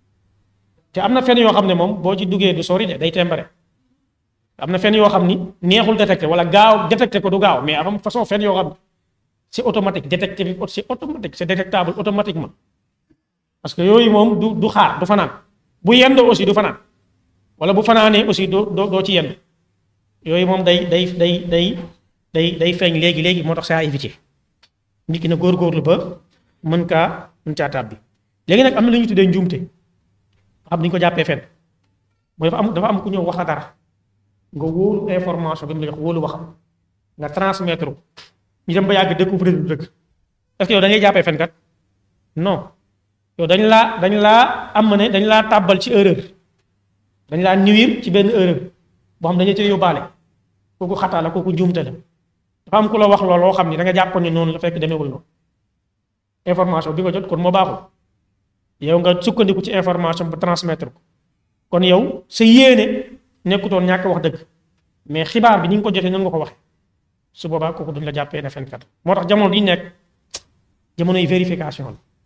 te am na fen yoo xam ne moom boo ci duggee du sori de day tembare am na fen yoo xam ni neexul détecté wala gaaw détecté ko du gaaw mais am façon fen yoo xam ne c'est automatique détecté bi c'est automatique c'est détectable automatiquement parce que yooyu moom du du xaar du fanaan bu yendoo aussi du fanaan wala bu fanaanee aussi doo doo doo ci yendu yooyu moom day day day day day day feeñ léegi léegi moo tax saa éviter nit ki na góorgóorlu ba mën kaa mën caa tàbbi léegi nag am na lu ñu tuddee njuumte xam dañu ko jàppee fen mooy dafa am dafa am ku ñëw wax la dara nga wóolu information bi mu la jox wóolu waxam nga transmettre ko ñu dem ba yàgg découvrir lu dëgg est-ce que yow da ngay jàppee fen kat non yow dañ laa dañ laa am ne dañ laa tàbbal ci erreur dañ laa nuire ci benn erreur boo xam dañu ci yóbbaale kooku xataa la kooku njuumte la dafa am ku la wax loolu loo xam ni da nga jàppoon ni noonu la fekk demeewul noonu information bi nga jot kon moo baaxul yow nga sukkandiku ci information ba transmettre ko kon yow sa yéene nekkutoon ñàkk wax dëgg mais xibaar bi ni nga ko jotee nan nga ko waxee su boobaa kooku duñ la jàppee ne fenkat moo tax jamono di nekk jamonoy vérification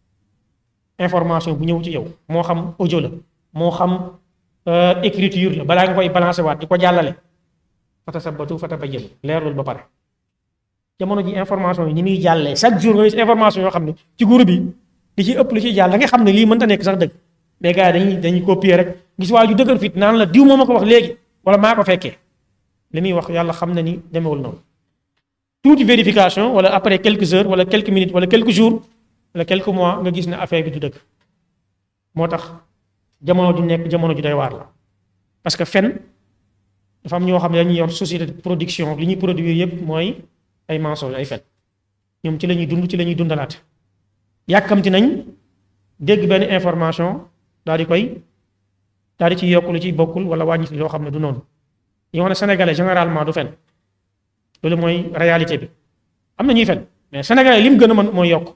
la information bu ñëw ci yow moo xam audio la moo xam écriture la balaa nga koy balancer waat di ko jàllale fata sabatu fata ba jël leerul ba pare jamono ji information yi ni muy jàllee chaque jour nga gis information yoo xam ne ci groupe bi li ci ëpp lu ciy jàll da nga xam ne lii mënta nekk sax dëgg mais gars yi dañuy dañuy copier rek gis waa ju dëgër fit naan la diw moo ma ko wax léegi wala maa ko fekkee li muy wax yàlla xam na ni demewul noonu tuuti vérification wala après quelques heures wala quelques minutes wala quelques jours wala quelques mois nga gis ne affaire bi du dëgg moo tax jamono ju nekk jamono ju doy waar la parce que fen dafa am ñoo xam ne dañuy yor société de production li ñuy produire yëpp mooy ay mensonges ay fen ñoom ci la ñuy dund ci la ñuy dundalaat yàkkamti nañ dégg benn information daal di koy daal di ci yokk lu ci bokkul wala wàññi ci loo xam ne du noonu yoo xam ne sénégalais généralement du fen loolu mooy réalité bi am na ñuy fen mais sénégalais li mu gën a mën mooy yokk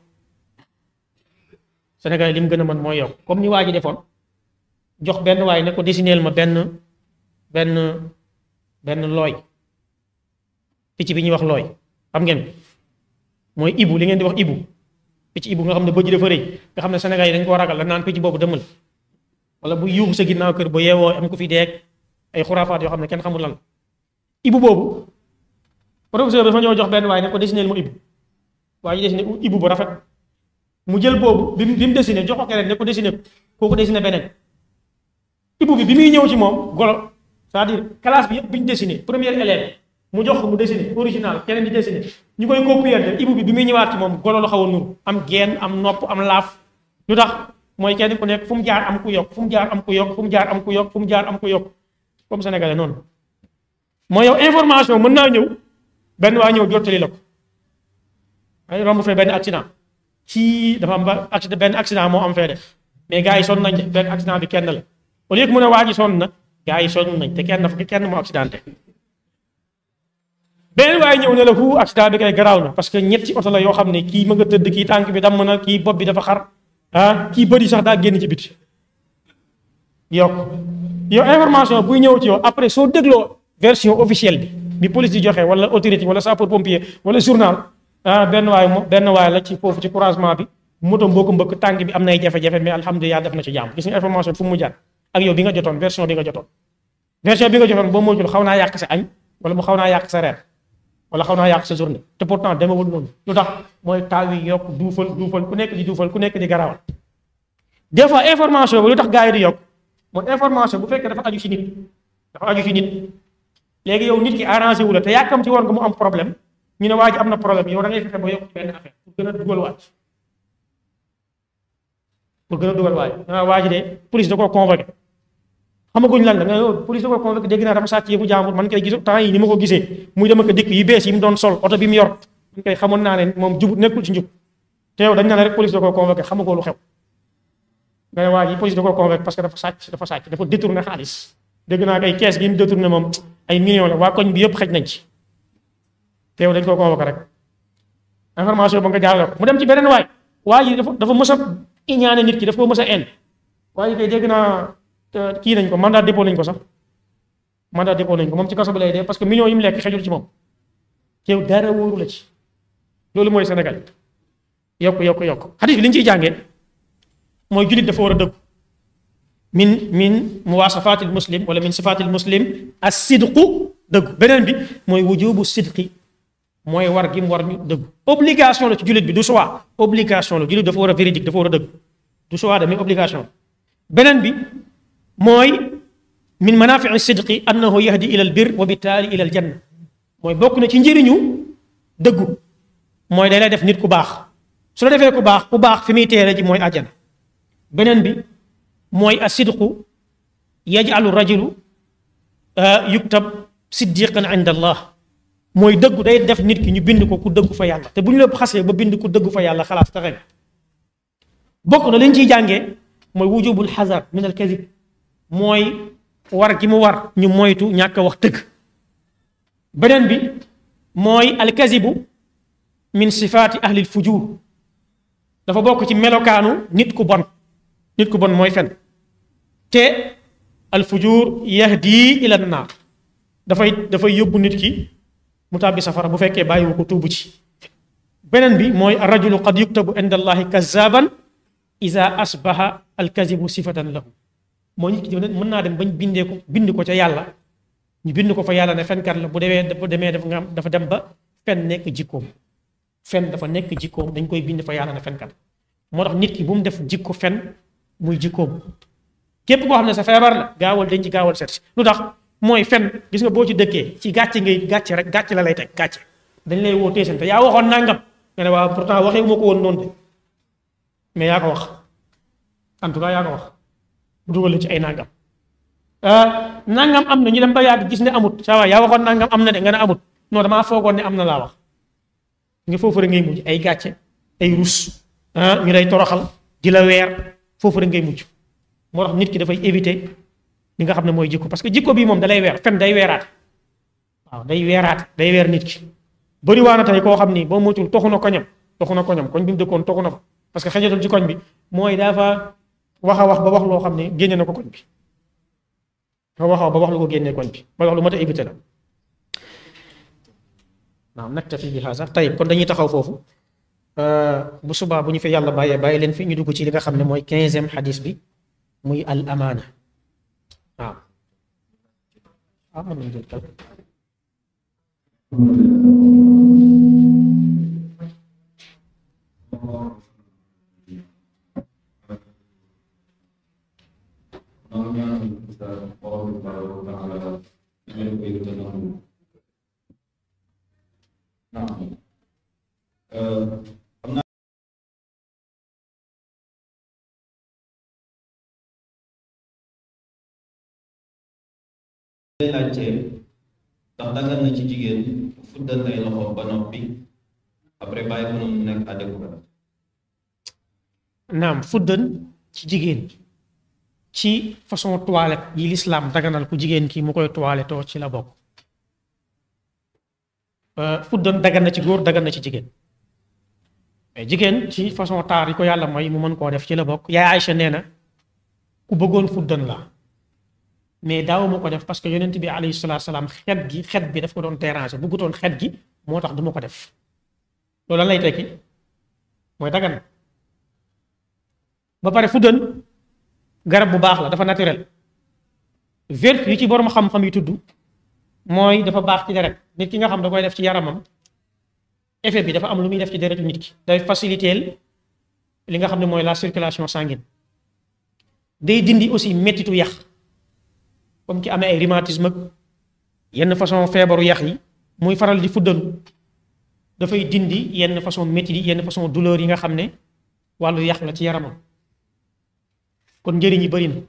sénégalais li mu gën a mën mooy yokk comme ni waa ji defoon jox benn waaye ne ko dessineel ma benn benn benn looy picc bi ñuy wax looy xam ngeen mooy ibu li ngeen di wax ibu picc ibu nga xam ne bëj dafa rëy nga xam ne sénégalais yi dañ koo ragal la naan picc boobu demal wala bu yuuxu sa ginnaaw kër ba yeewoo am ko fi deeg ay xuraafaat yoo xam ne kenn xamul lan ibu boobu professeur dafa ñëw jox benn waaye ne ko dessineel ma ibu waaye ñu dessiné ibu bu rafet mu jël boobu bi mu bi mu dessiné jox ko keneen ne ko dessiné kooku dessiné beneen ibu bi bi muy ñëw ci moom golo c'est-à-dire classe bi yëpp bi ñu dessiné premier élève mu jox ko mu dessiné original keneen di dessiné ñu koy copier ibu bi bi muy ñëwaat ci moom golo la xaw a nuru am geen am nopp am laaf lu tax mooy kenn ku nekk fu mu jaar am ku yokk fu mu jaar am ku yokk fu mu jaar am ku yokk fu mu jaar am ku yokk comme sénégalais noonu mooy yow information mën naa ñëw benn waa ñëw jottali la ko ay romb fee benn accident ci dafa am ba accident benn accident moo am fee def mais gars yi sonn nañ benn accident bi kenn la au lieu que mu ne waa ji sonn na gars yi sonn nañ te kenn kenn moo accidenté benn waaye ñëw ne la fu accident bi kay garaaw na parce que ñetti oto la yoo xam ne kii ma nga tëdd kii tànk bi damm na kii bopp bi dafa xar ah kii bëri sax daa génn ci biti yokk yow information buy ñëw ci yow après soo dégloo version officielle bi bi police di joxe wala autorité wala sapeur pompier wala journal ah benn waay mo benn waay la ci foofu ci couragement bi moto mboo ko mbëkk tànk bi am nay jafe-jafe mais alhamdulilah def na ci jàmm gis nga information fu mu jaar ak yow bi nga jotoon version bi nga jotoon version bi nga jotoon boo moytul xaw naa yàq sa añ wala mu xaw naa yàq sa reer wala xaw naa yàq sa journée te pourtant demewul noonu lu tax mooy taaw yi yokk duufal duufal ku nekk di duufal ku nekk di garawal des fois information bi lu tax gars yi di yokk mooy information bu fekkee dafa aju ci nit dafa aju ci nit léegi yow nit ki arrangé wu la te yàkkam ci woon nga mu am problème ñu ne waa ji am na problème yow da ngay fexe ba yokk ci benn affaire pour gën a dugal waaj pour gën a dugal waaj ah waa ji de police da koo convoqué xamaguñ lan la nga yow police da koo convoqué dégg naa dafa sàcc yëfu jàmbur man koy gis temps yi ni ma ko gisee muy dama ko dikk yu bees yi mu doon sol oto bi mu yor man koy xamoon naa ne moom jub nekkul ci njub te yow dañ naa ne rek police da koo convoqué xamagoo lu xew nga ne waa ji police da koo convoqué parce que dafa sàcc dafa sàcc dafa détourné xaalis dégg naa kay kees gi mu détourné moom ay millions la waa koñ bi yëpp xëj nañ ci te yow dañ koo convoqué rek information ba nga jaarale ko mu dem ci beneen waay waa ji dafa dafa mës a iñaane nit ki dafa ko mës a en waa ji kay dégg naa kii nañ ko mandat dépôt nañ ko sax mandat dépôt nañ ko moom ci kaso bi lay dee parce que millions yi mu lekk xejul ci moom te yow dara wóoru la ci loolu mooy Sénégal yokk yokk yokk xadis bi li ñu ciy jàngee mooy jullit dafa war a dëggu min min muwaasafatil muslim wala min sifatil muslim as sidqu dëggu beneen bi mooy wujubu sidqi mooy war gi mu war ñu dëggu obligation la ci jullit bi du choix obligation la jullit dafa war a véridique dafa war a dëggu du choix de mais obligation beneen bi mooy min manafii sidqi annahu yahdi ila al bir wa bittaali ila al janna mooy bokk na ci njëriñu dëggu mooy day lay def nit ku baax su la defee ku baax ku baax fi muy teere ji mooy àjjana beneen bi mooy asidqu yajalu rajulu yuktab siddiqan inda allah mooy dëggu day def nit ki ñu bind ko ku dëggu fa yàlla te bu ñu la xasee ba bind ku dëggu fa yàlla xalaas taxe bokk na liñ ciy jàngee mooy wujubul xazar min al kadib mooy war gi mu war ñu moytu ñàkk a wax dëgg beneen bi mooy al kazibu min sifaati ahlil fujur dafa bokk ci melokaanu nit ku bon nit ku bon mooy fen te al fujur yahdi ila naar dafay dafay yóbbu nit ki mu tàbbi safara bu fekkee bàyyiwu ko tuubu ci beneen bi mooy arrajulu qad yuktabu inda allahi kazaban ida asbaha al kazibu sifatan lahu moo nit ki mën naa dem bañ bindee ko bind ko ca yàlla ñu bind ko fa yàlla ne fenkat la bu demee bu demee daf nga dafa dem ba fen nekk jikkoom fen dafa nekk jikkoom dañ koy bind fa yàlla ne fenkat moo tax nit ki bu mu def jikko fen muy jikkoom képp koo xam ne sa feebar la gaawal dañ ci gaawal seet lu tax mooy fen gis nga boo ci dëkkee ci gàcce ngay gàcce rek gàcce la lay teg gàcce dañ lay woo teesante yaa waxoon nangam nga ne waaw pourtant waxee moo ko woon noonu de mais yaa ko wax en tout cas yaa ko wax bu dugal ci ay nangam nangam am na ñu dem ba yàgg gis ne amut saa waay yaa waxoon nangam am na de nga ne amut non damaa foogoon ne am na laa wax nga foofu rek ngay mujj ay gàcce ay rus ñu lay toroxal di la weer foofu rek ngay mujj moo tax nit ki dafay éviter li nga xam ne mooy jikko parce que jikko bii moom dalay weer fen day weeraat waaw day weeraat day weer nit ki bëri waa na tey koo xam ni boo moytul toxu na koñam toxu na koñam koñ bi mu dëkkoon toxu na fa parce que xëjatul ci koñ bi mooy dafa wax a wax ba wax loo xam ne génne na ko koñ bi dafa wax a wax ba wax lu ko génnee koñ bi ba wax lu mat a éviter la naam naktafi bi haza tayib kon dañuy taxaw foofu bu subaa bu ñu fi yàlla bàyyee bàyyi leen fi ñu dugg ci li nga xam ne mooy quinzième xadis bi muy al amaana waaw ah mën nañu jël kal lay laajtee ndax dagan na ci jigéen fuddal ay loxo ba noppi après bàyyi ko noonu nekk à découvert. naam fuddal ci jigéen ci façon toilette yi l'islam daganal ku jigéen ki mu koy toilettoo ci la bokk fuddal dagan na ci góor dagan na ci jigéen mais jigéen ci façon taar yi ko yàlla mooy mu mën koo def ci la bokk yaay Aïcha nee na ku bëggoon fuddal la mais daaw ma ko def parce que yonent bi alayhi salaatu salaam xet gi xet bi daf ko doon déranger bëggutoon xet gi moo tax du ma ko def loolu lan lay tekki mooy dagan ba pare fuddal garab bu baax la dafa naturel vertu yi ci borom xam-xam yi tudd mooy dafa baax ci deret nit ki nga xam da koy def ci yaramam effet bi dafa am lu muy def ci deretu nit ki day faciliter li nga xam ne mooy la circulation sanguine day dindi aussi mettitu yax comme ki amee ay rhumatisme ak yenn façon feebaru yax yi muy faral di fuddalu dafay dindi yenn façon métti yi yenn façon douleur yi nga xam ne wàllu yax la ci yaramam kon njëriñ yi bëri na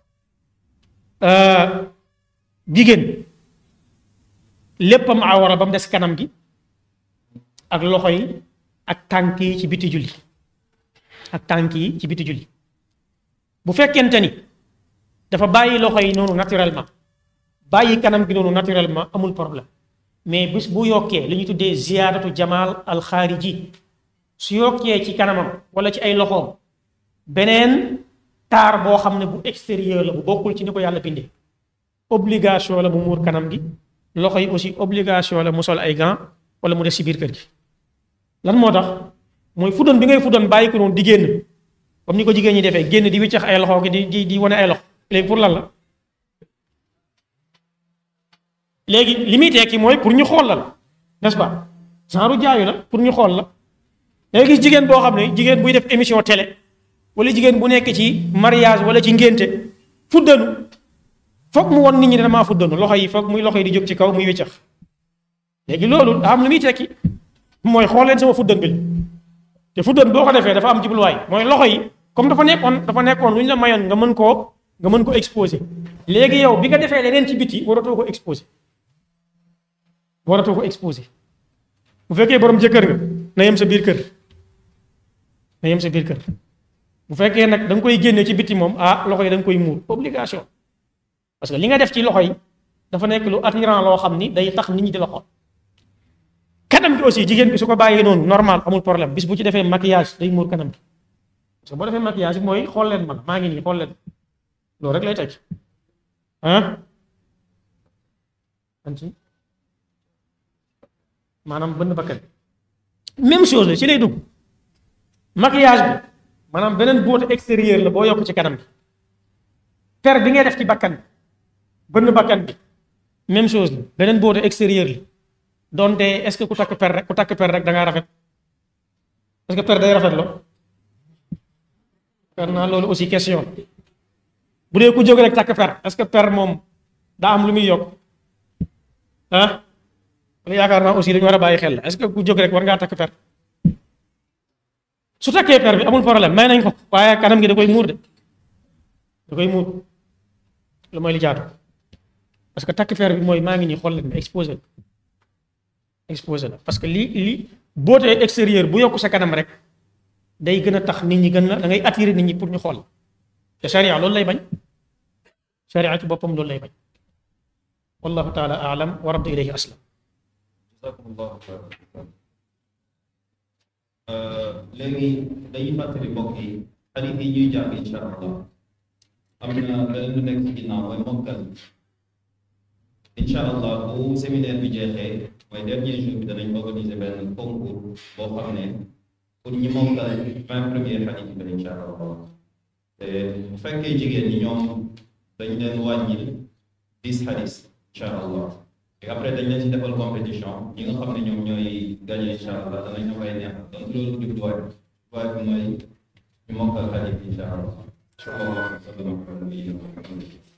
jigéen léppam awara ba mu des kanam gi ak loxo yi ak tànk yi ci biti julli ak tànk yi ci biti julli bu fekkente ni dafa bàyyi loxo yi noonu naturellement bàyyi kanam gi noonu naturellement amul problème mais bis bu yokkee li ñu tuddee ziyaadatu jamaal alxaariji su yokkee ci kanamam wala ci ay loxoom beneen taar boo xam ne bu extérieur la bu bokkul ci ni ko yàlla bindee obligation la mu muur kanam gi loxo yi aussi obligation la mu sol ay gants wala mu def si biir kër gi lan moo tax mooy fuddoon bi ngay fuddoon bàyyi ko noonu di génn comme ni ko jigéen ñi defee génn di wiccax ay loxo di di di wane ay loxo léegi pour lan la léegi li muy tekki mooy pour ñu xool la n'est-ce pas genre jaayu la pour ñu xool la léegi gis jigéen boo xam ne jigéen buy def émission télé wala jigéen bu nekk ci mariage wala ci ngénte fuddanu foog mu won nit ñi damaa fuddanu loxo yi foog muy loxo yi di jóg ci kaw muy wiccax léegi loolu daa am lu muy tekki mooy xool leen sama fuddan bi te fuddan boo ko defee dafa am jubluwaay mooy loxo yi comme dafa nekkoon dafa nekkoon lu ñu la mayoon nga mën koo nga mën ko exposé léegi yow bi nga defee leneen ci biti waratoo ko exposé waratoo ko exposé bu fekkee borom jëkkër nga na yem sa biir kër na yem sa biir kër bu fekkee nag da nga koy génne ci biti moom ah loxo yi da nga koy muur obligation parce que li nga def ci loxo yi dafa nekk lu attirant loo xam ni day tax nit ñi di la xool kanam gi aussi jigéen bi su ko bàyyee noonu normal amul problème bis bu ci defee maquillage day muur kanam gi parce que boo defee maquillage bi mooy xool leen man maa ngi nii xool leen loolu rek lay teg ah anci maanaam bënn bakkan même chose la ci lay dugg maquillage bi maanaam beneen beauté extérieure la boo yokk ci kanam bi per bi ngay def ci bakkan bi bënn bakkan bi même chose la beneen beauté extérieure la donte est-ce que ku takk per rek ku takk per rek da ngaa rafet est-ce que per day rafet lo per naa loolu aussi question bu dee ku jóg rek takk per est-ce que per moom daa am lu muy yokk ah yaakaar naa aussi dañu war a bàyyi xel la est-ce que ku jóg rek war ngaa takk per su takkee per bi amul problème may nañ ko waaye kanam gi da koy muur de da koy muur lu mooy li jaatu parce que takk per bi mooy maa ngi nii xool leen exposé exposé la parce que li li beauté extérieure bu yokk sa kanam rek day gën a tax nit ñi gën la da ngay attirer nit ñi pour ñu xool te sharia loolu lay bañ sharia ci boppam loolu lay bañ wallahu taala aalam wa raddu ilayhi aslam jazakumullahu xayran léegi dañuy fàttali mbokk yi xarit yi ñuy jàng incha allah am na leneen lu nekk ci ginnaaw mooy mokkal incha allah bu séminaire bi jeexee mooy dernier jour bi danañ organiser benn concours boo xam ne pour ñi mokkal vingt premiers xarit yi ba incha allah te bu fekkee jigéen ñi ñoom dañ leen wàññil dix xadis incha allah et après dañ leen ci defal compétition ñi nga xam ne ñoom ñooy gagné incha allah danañ am ay neex donc loolu jubluwaay jubluwaay bi mooy ñu mokkal xadis incha allah.